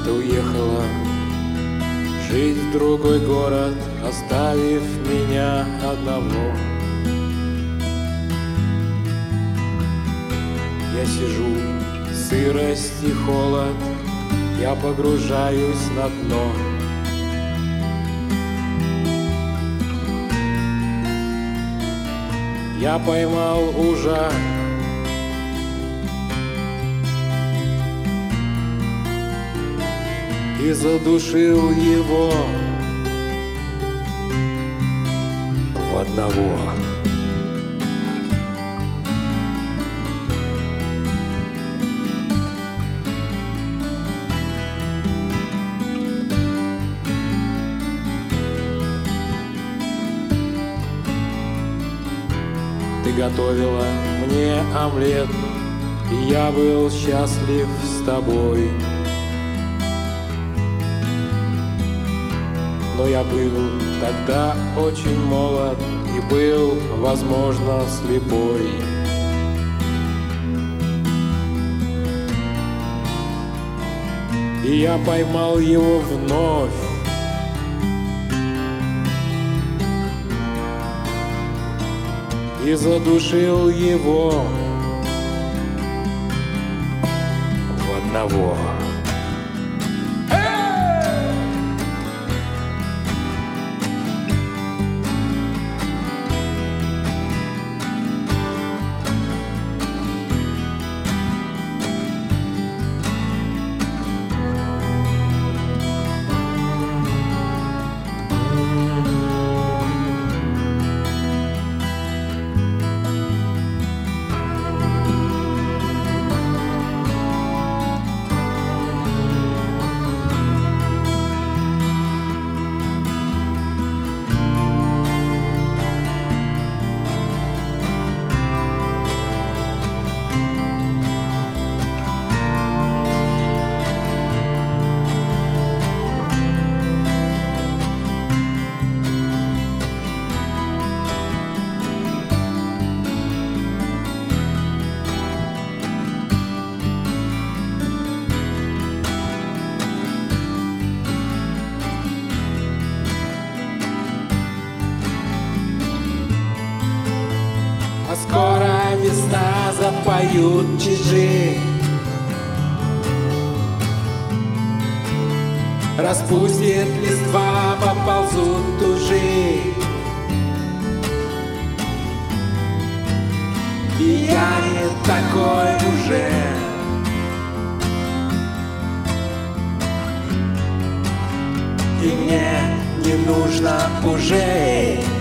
Ты уехала жить в другой город, оставив меня одного. Я сижу, сырость и холод, я погружаюсь на дно. Я поймал ужа, и задушил его в одного. Ты готовила мне омлет, и я был счастлив с тобой. Но я был тогда очень молод и был, возможно, слепой. И я поймал его вновь, и задушил его в одного. А скоро весна запоют чижи, распустит листва, поползут тужи. И я не такой уже, и мне не нужно уже